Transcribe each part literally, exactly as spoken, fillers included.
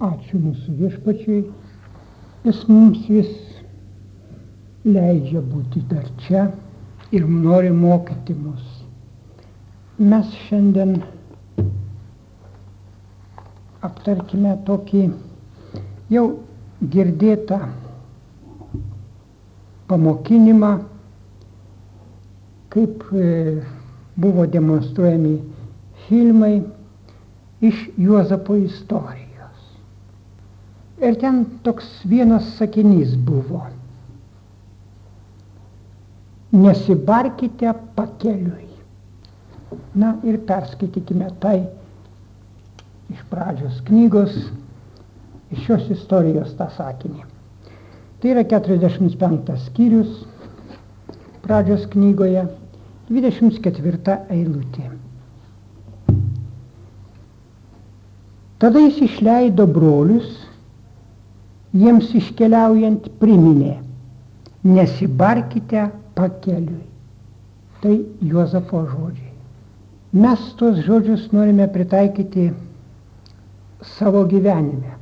Ačiū mūsų viešpačiui, jis mums vis leidžia būti dar čia ir nori mokyti mus. Mes šiandien aptarkime tokį jau girdėtą pamokinimą, kaip buvo demonstruojami filmai iš Juozapo istorijos. Ir ten toks vienas sakinys buvo: nesibarkite pakeliui. Na ir perskaitykime tai iš pradžios knygos, iš šios istorijos tą sakinį. Tai yra keturiasdešimt penktas skyrius pradžios knygoje, dvidešimt ketvirta eilutė. Tada jis išleido brolius, jiems iškeliaujant priminė: nesibarkite pakeliui. Tai Juozapo žodžiai. Mes tuos žodžius norime pritaikyti savo gyvenime.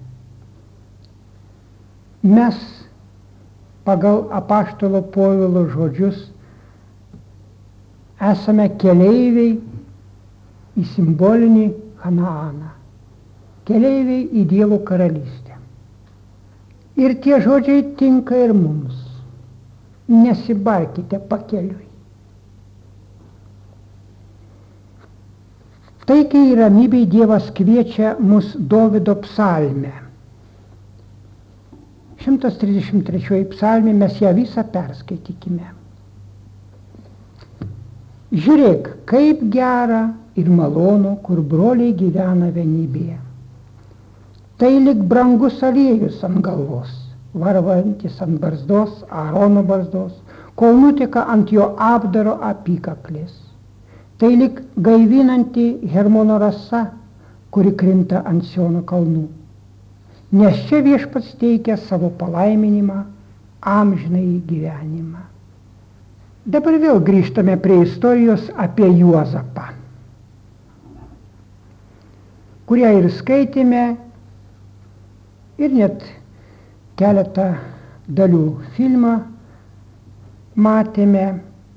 Mes pagal apaštalo Povilo žodžius esame keleiviai į simbolinį Kanaaną, keleiviai į Dievo karalystę. Ir tie žodžiai tinka ir mums. Nesibarkite pakeliui. Taikiai ir ramybei Dievas kviečia mus Dovydo psalme. šimtas trisdešimt trečioji psalmė, mes ją visą perskaitykime. Žiūrėk, kaip gera ir malonu, kur broliai gyvena vienybėje. Tai lyg brangus aliejus ant galvos, varvantis ant barzdos, Aarono barzdos, kol nuteka ant jo apdaro apykaklės. Tai lyg gaivinanti Hermono rasa, kuri krinta ant Siono kalnų. Nes čia viešpats teikia savo palaiminimą, amžinąjį gyvenimą. Dabar vėl grįžtame prie istorijos apie Juozapą, kurią ir skaitėme, ir net keletą dalių filmą matėme.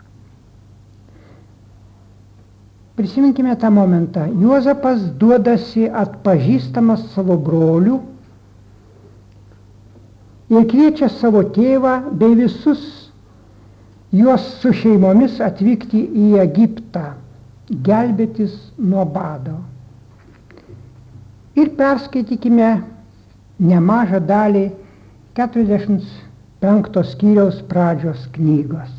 Prisiminkime tą momentą. Juozapas duodasi atpažįstamas savo brolių ir kviečia savo tėvą bei visus juos su šeimomis atvykti į Egiptą, gelbėtis nuo bado. Ir perskaitykime nemažą dalį keturiasdešimt penktos skyriaus pradžios knygos.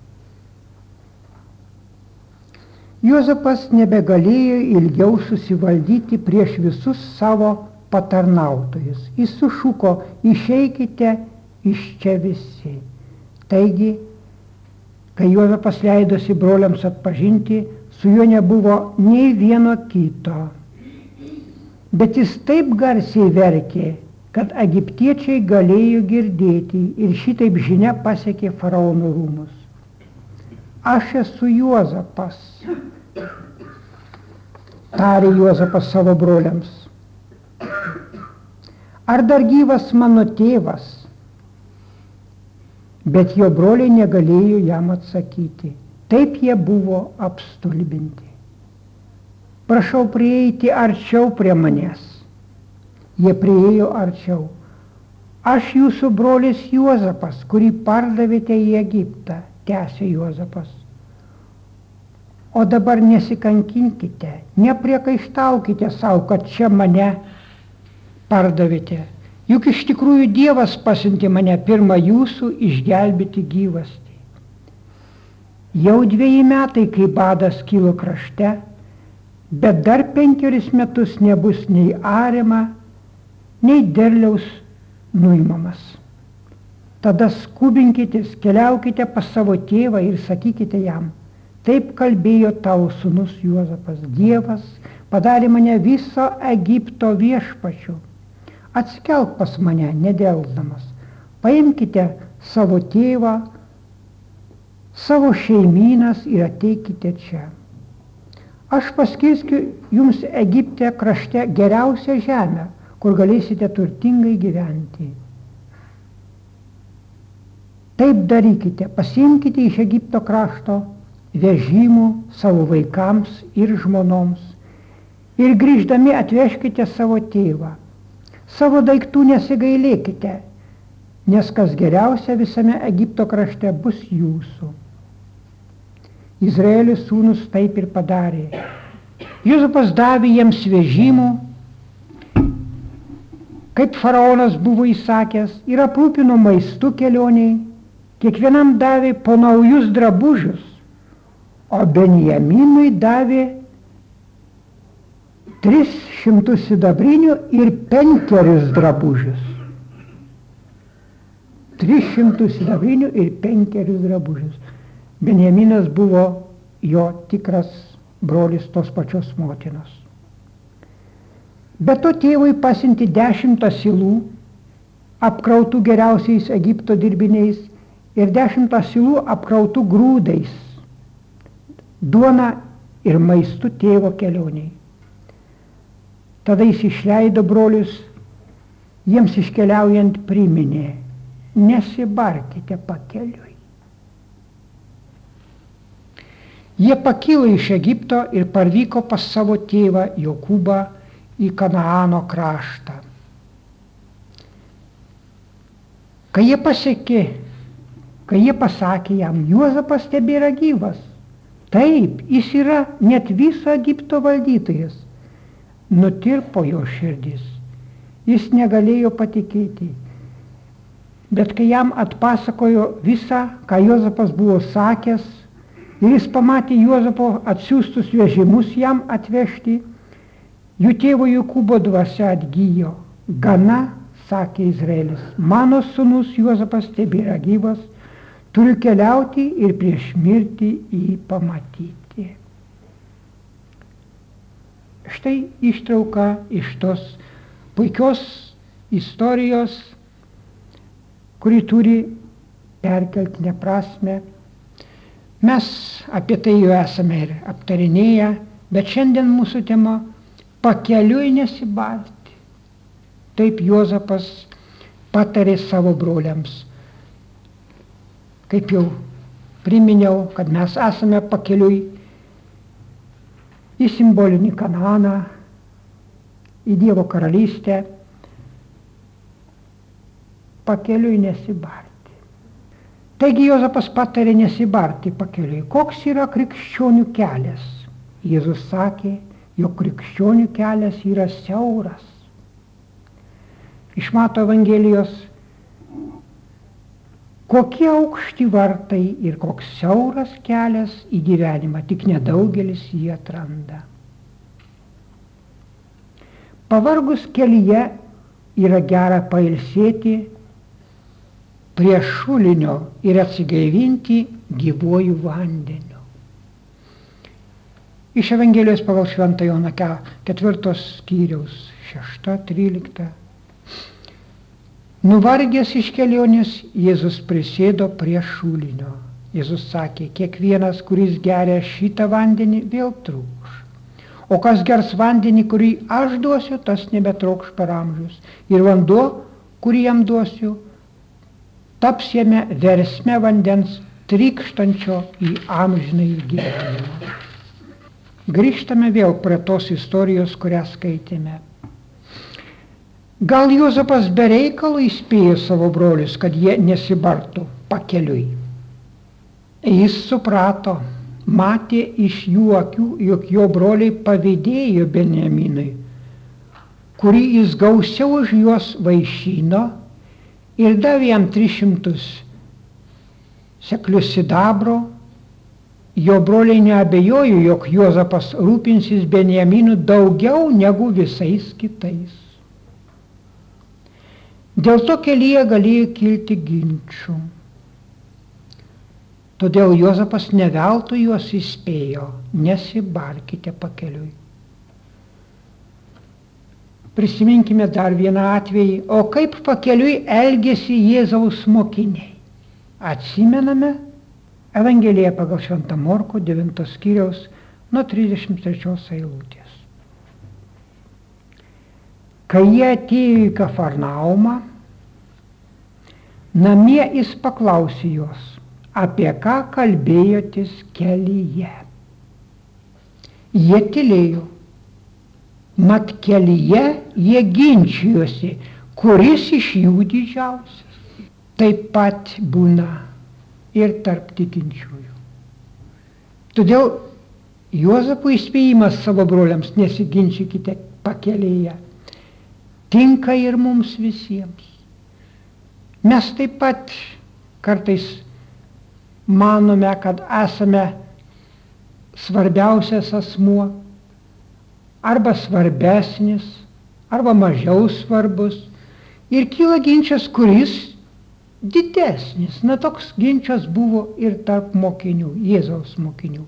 Juozapas nebegalėjo ilgiau susivaldyti prieš visus savo patarnautojus. Jis sušuko: išeikite iš čia visi. Taigi, kai Juozapas leidosi broliams atpažinti, su juo nebuvo nei vieno kito. Bet jis taip garsiai verkė, kad egiptiečiai galėjo girdėti, ir šitaip žinia pasiekė faraono rūmus. Aš esu Juozapas, tarė Juozapas savo broliams. Ar dar gyvas mano tėvas? Bet jo broliai negalėjo jam atsakyti. Taip jie buvo apstulbinti. Prašau prieiti arčiau prie manęs. Jie prieėjo arčiau. Aš jūsų brolis Juozapas, kurį pardavėte į Egiptą, tęsė Juozapas. O dabar nesikankinkite, nepriekaištaukite savo, kad čia mane pardavėte. Juk iš tikrųjų Dievas pasiuntė mane pirmą jūsų išgelbėti gyvastį. Jau dveji metai, kai badas kilo krašte, bet dar penkeris metus nebus nei ariama, nei derliaus nuimamas. Tada skubinkitės, keliaukite pas savo tėvą ir sakykite jam: taip kalbėjo tavo sūnus Juozapas. Dievas padarė mane viso Egipto viešpačiu. Atsikelk pas mane, nedelsdamas. Paimkite savo tėvą, savo šeimynas ir ateikite čia. Aš paskirsiu jums Egipte krašte geriausią žemę, kur galėsite turtingai gyventi. Taip darykite, pasiimkite iš Egipto krašto vežimų savo vaikams ir žmonoms ir grįždami atvežkite savo tėvą. Savo daiktų nesigailėkite, nes kas geriausia visame Egipto krašte bus jūsų. Izraelio sūnus taip ir padarė. Juzapas davė jiems vežimų, kaip faraonas buvo įsakęs, ir aprūpino maistu kelioniai. Kiekvienam davė po naujus drabužius, o Benjaminui davė tris šimtus sidabrinių ir penkerius drabužius. Tris šimtus sidabrinių ir penkerius drabužius. Benjaminas buvo jo tikras brolis tos pačios motinos. Be to tėvui pasiuntė dešimt asilų, apkrautų geriausiais Egipto dirbiniais, ir dešimt asilų apkrautų grūdais, duona ir maistu tėvo kelioniai. Tada jis išleido brolius, jiems iškeliaujant priminė: nesibarkite pakeliui. Jie pakilo iš Egipto ir parvyko pas savo tėvą Jokūbą į Kanaano kraštą. Kai jie pasiekė, kai jie pasakė jam: Juozapas tebėra gyvas. Taip, jis yra net viso Egipto valdytojas. Nutirpo jo širdis. Jis negalėjo patikėti. Bet kai jam atpasakojo visą, ką Juozapas buvo sakęs, ir jis pamatė Juozapo atsiųstus vežimus jam atvežti, jų tėvo Jokūbo dvasia atgyjo. Gana, sakė Izraelis, mano sūnus Juozapas tebėra gyvas, turiu keliauti ir prieš mirtį jį pamatyti. Štai ištrauka iš tos puikios istorijos, kuri turi perkeltinę prasmę. Mes apie tai jau esame ir aptarinėję, bet šiandien mūsų tema – pakeliui nesibarti. Taip Juozapas patarė savo broliams. Kaip jau priminiau, kad mes esame pakeliui į simbolinį Kanaaną, į Dievo karalystę, pakeliui nesibarti. Taigi Juozapas patarė nesibarti pakeliui. Koks yra krikščionių kelias? Jėzus sakė, jog krikščionių kelias yra siauras. Iš Mato Evangelijos: kokie aukšti vartai ir koks siauras kelias į gyvenimą, tik nedaugelis jį atranda. Pavargus kelyje yra gera pailsėti prie šulinio ir atsigaivinti gyvuoju vandeniu. Iš Evangelijos pagal Šventą Joną ketvirtos skyriaus šešta, trylikta. Nuvargęs iš kelionės, Jėzus prisėdo prie šulinio. Jėzus sakė: kiekvienas, kuris geria šitą vandenį, vėl trūkš. O kas gers vandenį, kurį aš duosiu, tas nebetrūkš per amžius. Ir vanduo, kurį jam duosiu, taps jame versme vandens trykštančio į amžinąjį gyvenimą. Grįžtame vėl prie tos istorijos, kurią skaitėme. Gal Juozapas be reikalo įspėjo savo brolius, kad jie nesibartų pakeliui. Jis suprato, matė iš jų akių, jog jo broliai pavydėjo Benjaminui, kurį jis gausiau už juos vaišino ir davė jam tris šimtus seklius sidabro. Jo broliai neabejojo, jog Juozapas rūpinsis Benjaminu daugiau negu visais kitais. Dėl to kelyje galėjo kilti ginčų. Todėl Juozapas ne veltui juos įspėjo: nesibarkite pakeliui. Prisiminkime dar vieną atvejį, o kaip pakeliui elgėsi Jėzaus mokiniai. Atsimename Evangeliją pagal Šventą Morkų devintos skyriaus nuo trisdešimt trečios eilutės. Kai jie atėjo į Kafarnaumą, namie jis paklausė jos, apie ką kalbėjotės kelyje. Jie tylėjo, mat kelyje jie ginčijosi, kuris iš jų didžiausias. Taip pat būna ir tarp tikinčiųjų. Todėl Juozapo įspėjimas savo broliams, nesiginčykite pakelyje, tinka ir mums visiems. Mes taip pat kartais manome, kad esame svarbiausias asmuo, arba svarbesnis, arba mažiau svarbus. Ir kyla ginčas, kuris didesnis. Na, toks ginčas buvo ir tarp mokinių, Jėzaus mokinių.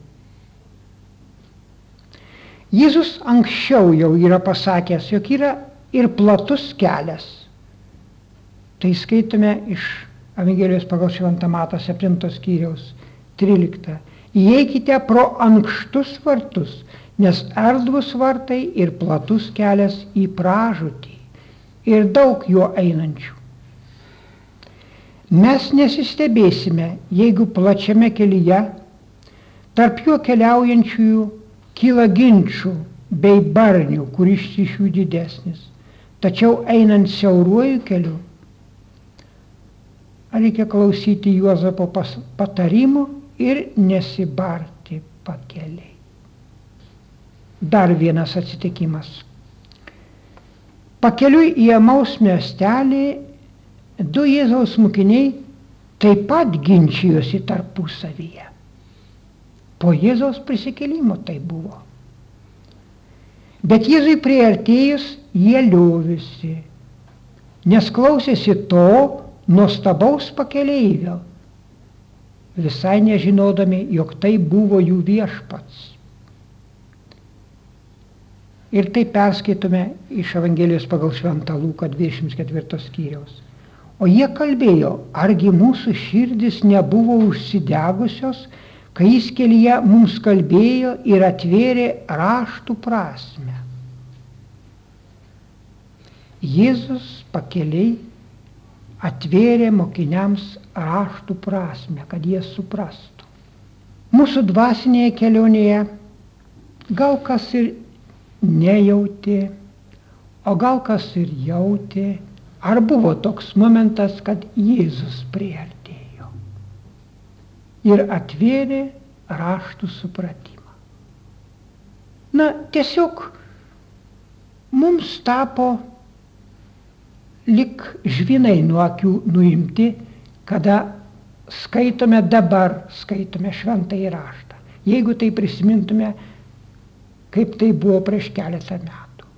Jėzus anksčiau jau yra pasakęs, jog yra ir platus kelias. Tai skaitome iš Evangelijos pagal Šventą Matą septintos skyriaus tryliktą. Įeikite pro ankštus vartus, nes erdvūs vartai ir platus kelias į pražūtį ir daug juo einančių. Mes nesistebėsime, jeigu plačiame kelyje tarp juo keliaujančiųjų kyla ginčų bei barnių, kuris iš jų didesnis. Tačiau einant siauruoju keliu, reikia klausyti Juozapo patarimų ir nesibarti pakeliai. Dar vienas atsitikimas. Pakeliui į Emaus miestelį du Jėzaus mokiniai taip pat ginčijosi tarpusavyje. Po Jėzaus prisikėlimo tai buvo. Bet Jėzui priartėjus jie liovėsi, nes klausėsi to nuostabaus pakeleivio, visai nežinodami, jog tai buvo jų viešpats. Ir tai perskaitome iš Evangelijos pagal Šventą Luką dvidešimt ketvirtos skyriaus. O jie kalbėjo, argi mūsų širdis nebuvo užsidegusios, kai jis kelyje mums kalbėjo ir atvėrė raštų prasmę. Jėzus pakeliai atvėrė mokiniams raštų prasmę, kad jie suprastų. Mūsų dvasinėje kelionėje gal kas ir nejautė, o gal kas ir jautė, ar buvo toks momentas, kad Jėzus priartėjo ir atvėrė raštų supratimą. Na, tiesiog mums tapo lyg žvynai nuo akių nuimti, kada skaitome dabar, skaitome šventąjį raštą. Jeigu tai prisimintume, kaip tai buvo prieš keletą metų.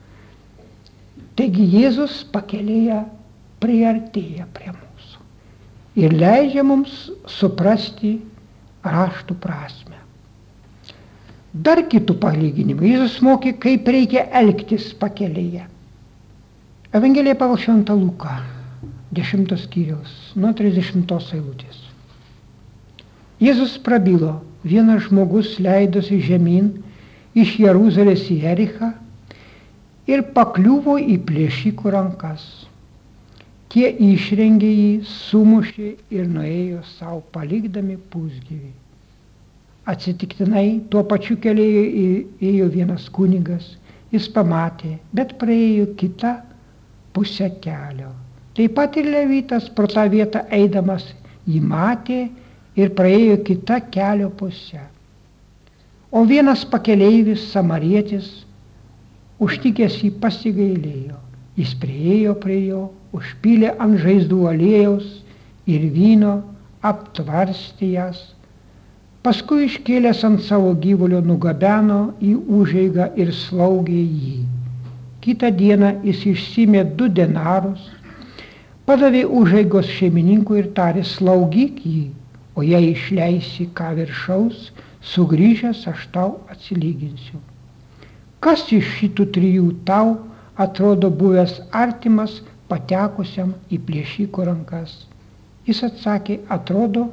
Taigi Jėzus pakelyje priartėja prie mūsų ir leidžia mums suprasti raštų prasmę. Dar kitų palyginimų. Jėzus mokė, kaip reikia elgtis pakelyje. Evangelija pagal Šventą Luką, dešimtos skyriaus, nuo trisdešimtos eilutės. Jėzus prabilo, vienas žmogus leidosi žemyn iš Jeruzalės į Jerichą ir pakliuvo į plėšikų rankas. Tie išrengė jį, sumušė ir nuėjo savo, palikdami pusgyvį. Atsitiktinai tuo pačiu keliu ėjo vienas kunigas, jis pamatė, bet praėjo kitą pusę kelio. Taip pat ir Levitas pro tą vietą eidamas jį matė ir praėjo kitą kelio pusę. O vienas pakeleivis, samarietis, užtikęs jį pasigailėjo. Jis priėjo prie jo, užpylė ant žaizdų aliejaus ir vyno, aptvarstė jas. Paskui iškėlęs ant savo gyvulio nugabeno į užeigą ir slaugė jį. Kitą dieną jis išsimė du denarus, padavė užeigos šeimininkui ir tarė, slaugyk jį, o jei išleisi ką viršaus, sugrįžęs aš tau atsilyginsiu. Kas iš šitų trijų tau atrodo buvęs artimas patekusiam į plėšiko rankas? Jis atsakė, atrodo,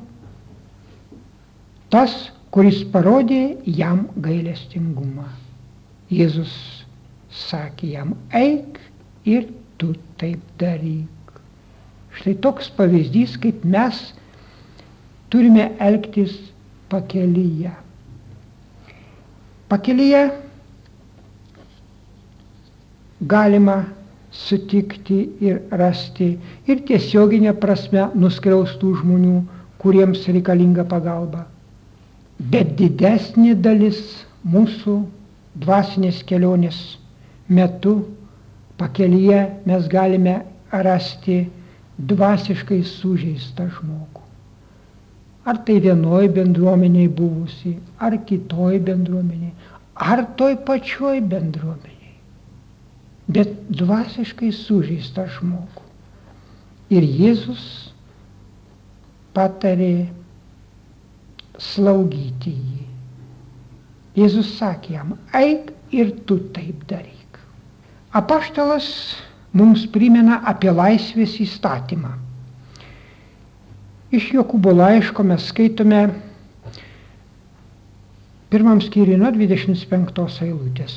tas, kuris parodė jam gailestingumą. Jėzus sakė jam, eik ir tu taip daryk. Štai toks pavyzdys, kaip mes turime elgtis pakelyje. Pakelyje galima sutikti ir rasti ir tiesioginė prasme nuskriaustų žmonių, kuriems reikalinga pagalba. Bet didesnė dalis mūsų dvasinės kelionės metu pakelyje mes galime rasti dvasiškai sužeistą žmogų. Ar tai vienoj bendruomeniai buvusi, ar kitoj bendruomeniai, ar toj pačioj bendruomeniai. Bet dvasiškai sužeistą žmogų. Ir Jėzus patarė slaugyti jį. Jėzus sakė jam, eik ir tu taip daryk. Apaštalas mums primena apie laisvės įstatymą. Iš Jokūbo laiško mes skaitome pirmam skyriui nuo dvidešimt penktos eilutės.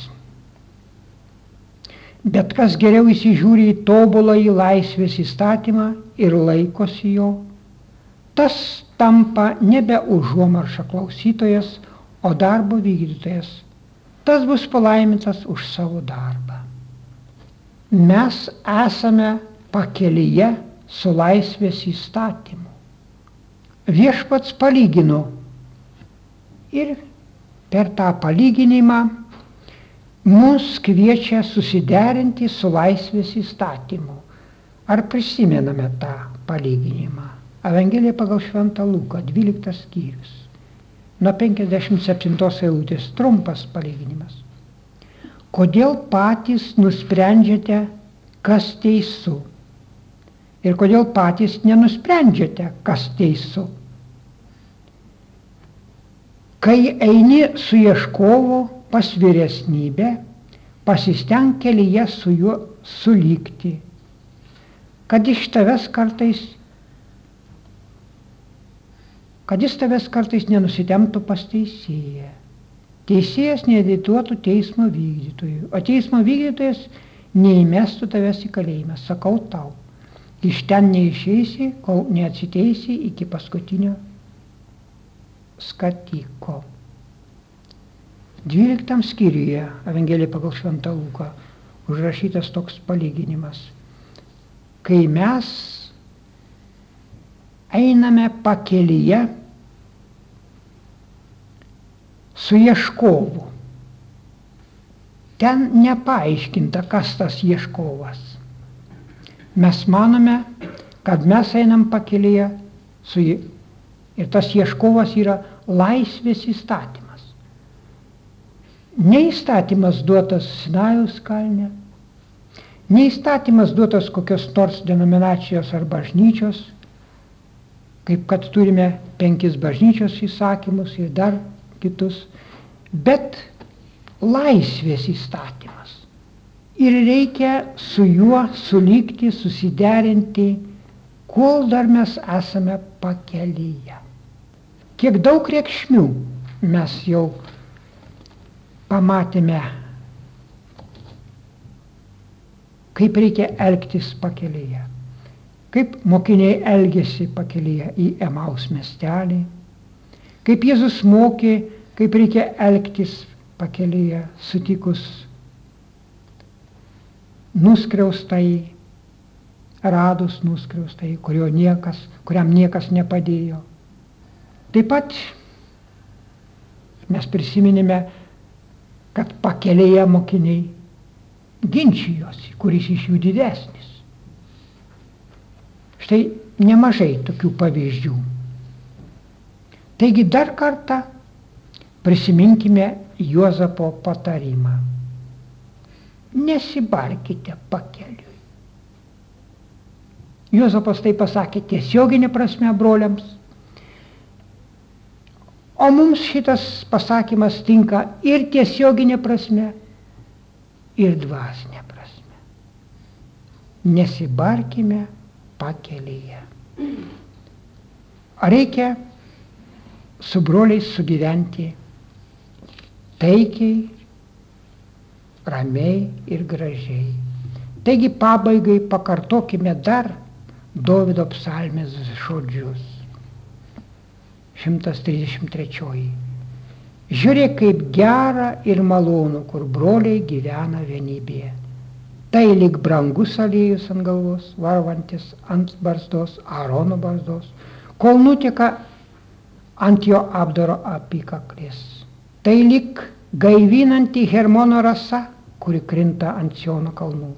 Bet kas geriau įsižiūri į tobuląjį laisvės įstatymą ir laikosi jo, tas tampa nebe užuomarša klausytojas, o darbo vykdytojas. Tas bus palaimintas už savo darbą. Mes esame pakelyje su laisvės įstatymu. Viešpats palygino ir per tą palyginimą mus kviečia susiderinti su laisvės įstatymu. Ar prisimename tą palyginimą? Evangelija pagal Šventą Luką, dvyliktas skyrius. Nuo penkiasdešimt septintos eilutės, trumpas palyginimas. Kodėl patys nusprendžiate, kas teisu? Ir kodėl patys nenusprendžiate, kas teisu? Kai eini su ieškovu pas vyresnybę, pasistenk kelyje su juo sulygti, kad iš tavęs kartais, kad jis tavęs kartais nenusitemptų pas teisėją. Teisėjas needituotų teismo vykdytojų, o teismo vykdytojas neįmestų tavęs į kalėjimą. Sakau tau, iš ten neišeisi, kol neatsiteisi iki paskutinio skatiko. Dvyliktam skyriuje, Evangelija pagal Šventą Luką, užrašytas toks palyginimas. Kai mes einame pakelyje su ieškovu, ten nepaaiškinta, kas tas ieškovas. Mes manome, kad mes einam pakelyje su jį. Ir tas ieškovas yra laisvės įstatymas. Ne įstatymas duotas Sinajaus kalne, ne įstatymas duotas kokios nors denominacijos ar bažnyčios, kaip kad turime penkis bažnyčios įsakymus ir dar kitus, bet laisvės įstatymas. Ir reikia su juo sulygti, susiderinti, kol dar mes esame pakelyje. Kiek daug reikšmių mes jau pamatėme, kaip reikia elgtis pakelyje, kaip mokiniai elgėsi pakelyje į Emaus miestelį, kaip Jėzus mokė, kaip reikia elgtis pakelyje sutikus nuskriaustąjį, radus nuskriaustąjį, kurio niekas, kuriam niekas nepadėjo. Taip pat mes prisiminėme, kad pakelyje mokiniai ginčijosi, kuris iš jų didesnis. Štai nemažai tokių pavyzdžių. Taigi dar kartą prisiminkime Juozapo patarimą. Nesibarkite pakeliui. Juozapas tai pasakė tiesioginė prasme broliams, o mums šitas pasakymas tinka ir tiesioginė prasme, ir dvasinė prasme. Nesibarkime pakelyje. Reikia su broliais sugyventi taikiai, ramiai ir gražiai. Taigi pabaigai pakartokime dar Dovydo psalmės žodžius. šimtas trisdešimt trečioji. Žiūrėk, kaip gera ir malonu, kur broliai gyvena vienybėje. Tai lyg brangus aliejus ant galvos, varvantis ant barzdos, Aarono barzdos, kol nuteka ant jo apdaro apykaklės. Tai lyg gaivinanti Hermono rasa, kuri krinta ant Siono kalnų.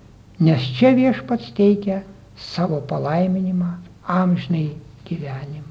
Nes čia Viešpats teikia savo palaiminimą amžinai gyvenimą.